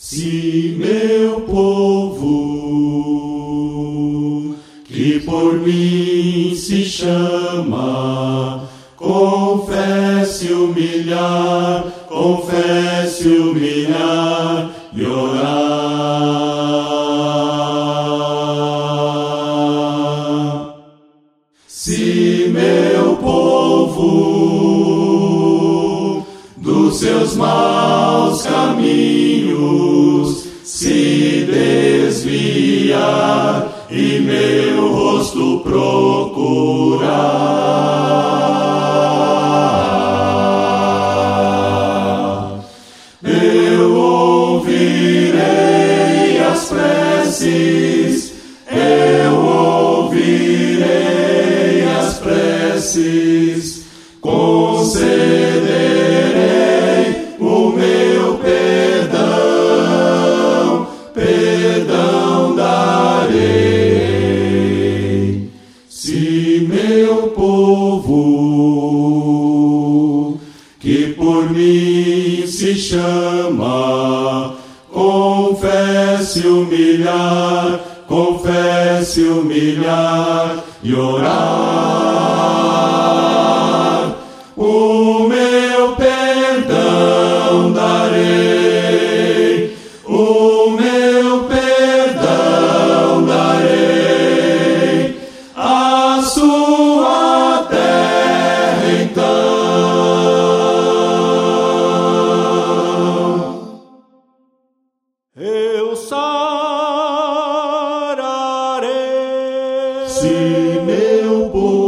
Se meu povo, que por mim se chama, confesse humilhar e orar. Se meu povo dos seus maus caminhos se desviar e meu rosto procurar, eu ouvirei as preces, concederei o meu perdão darei. Se meu povo, que por mim se chama, confesse humilhar e orar, o meu perdão darei, a sua terra então eu sararei. Se meu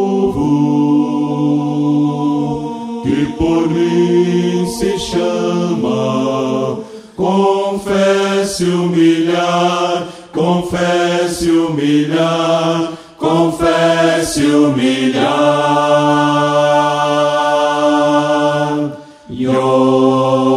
povo, que por mim se chama, confesse humilhar e orar.